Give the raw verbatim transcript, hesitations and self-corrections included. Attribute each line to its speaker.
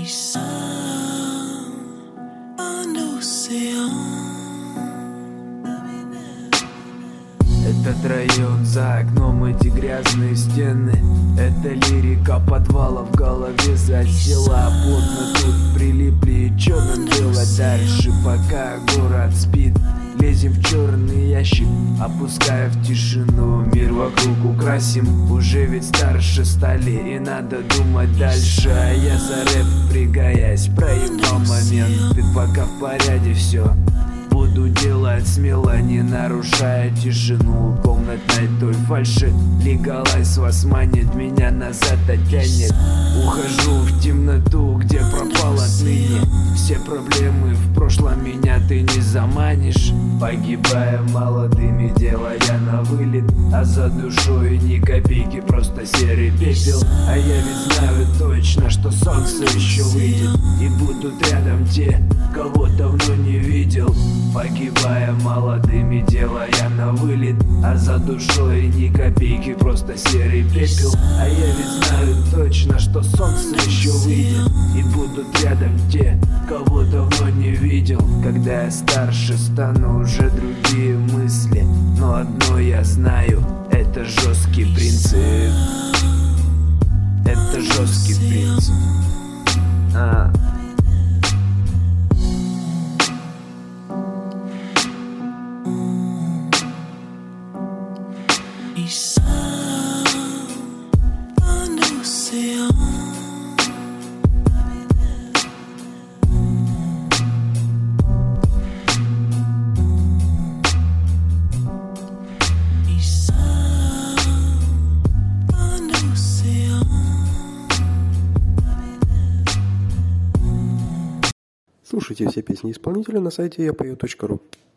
Speaker 1: Этот район, за окном эти грязные стены. Это лирика подвала в голове засела. Плотно тут прилипли, и чё нам делать дальше, пока город спит? Лезем в черный ящик, опуская в тишину. Мир вокруг украсим, уже ведь старше стали, и надо думать дальше. А я за рэп впрягаясь, проебал момент. Ты пока в порядке, все буду делать смело, не нарушая тишину комнатной той фальши. Легалайз вас манит, меня назад оттянет. Ухожу в темноту, где пропал отныне. Все проблемы в прошлом, меня ты не заманишь. Погибая молодыми, делая на вылет, а за душой ни копейки, просто серый пепел. А я ведь знаю точно, что солнце еще выйдет, и будут рядом те, кого давно не видел. Погибая молодыми, делая на вылет, а за душой ни копейки, просто серый пепел. А я ведь знаю точно, что солнце еще выйдет, и будут рядом те, кого давно не видел. Когда я старше стану, уже другие мысли, но одно я знаю, это жесткий принцип. Это жесткий принцип. А.
Speaker 2: Слушайте все песни исполнителя на сайте я пою точка ру.